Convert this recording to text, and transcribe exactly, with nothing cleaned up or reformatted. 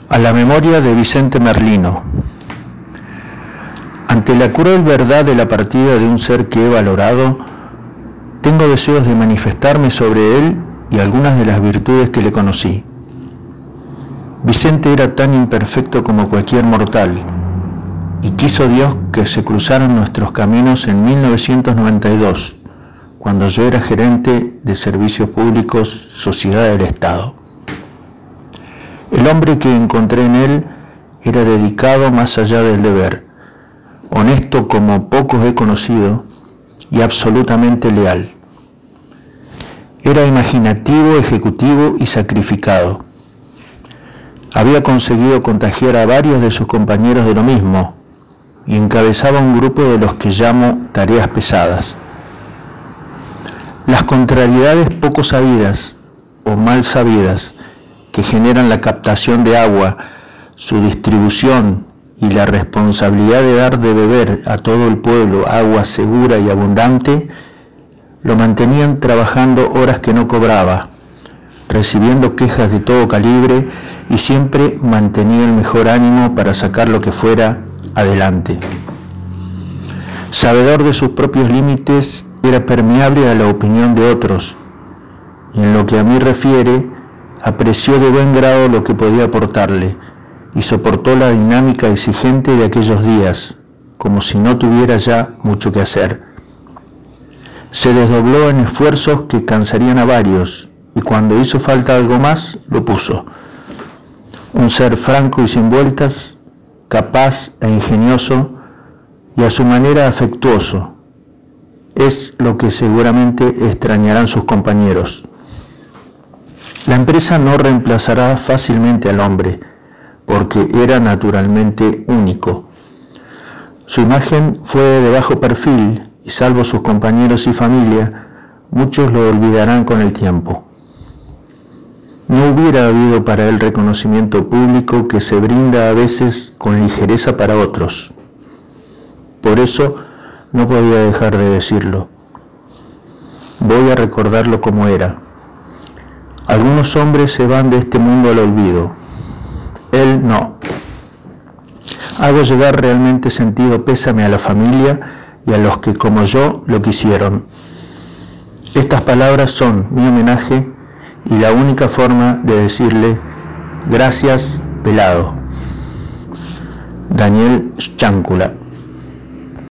A la memoria de Vicente Merlino. Ante la cruel verdad de la partida de un ser que he valorado, tengo deseos de manifestarme sobre él y algunas de las virtudes que le conocí. Vicente era tan imperfecto como cualquier mortal, y quiso Dios que se cruzaran nuestros caminos en mil novecientos noventa y dos, cuando yo era gerente de Servicios Públicos, Sociedad del Estado. El hombre que encontré en él era dedicado más allá del deber, honesto como pocos he conocido y absolutamente leal. Era imaginativo, ejecutivo y sacrificado. Había conseguido contagiar a varios de sus compañeros de lo mismo y encabezaba un grupo de los que llamo tareas pesadas. Las contrariedades poco sabidas o mal sabidas que generan la captación de agua, su distribución y la responsabilidad de dar de beber a todo el pueblo agua segura y abundante, lo mantenían trabajando horas que no cobraba, recibiendo quejas de todo calibre y siempre mantenía el mejor ánimo para sacar lo que fuera adelante. Sabedor de sus propios límites, era permeable a la opinión de otros, y en lo que a mí refiere, apreció de buen grado lo que podía aportarle y soportó la dinámica exigente de aquellos días, como si no tuviera ya mucho que hacer. Se desdobló en esfuerzos que cansarían a varios, y cuando hizo falta algo más, lo puso. Un ser franco y sin vueltas, capaz e ingenioso, y a su manera afectuoso. Es lo que seguramente extrañarán sus compañeros. La empresa no reemplazará fácilmente al hombre, porque era naturalmente único. Su imagen fue de bajo perfil, y salvo sus compañeros y familia, muchos lo olvidarán con el tiempo. No hubiera habido para él reconocimiento público que se brinda a veces con ligereza para otros. Por eso no podía dejar de decirlo. Voy a recordarlo como era. Algunos hombres se van de este mundo al olvido. Él no. Hago llegar realmente sentido pésame a la familia y a los que como yo lo quisieron. Estas palabras son mi homenaje y la única forma de decirle gracias, pelado. Daniel Cháncula.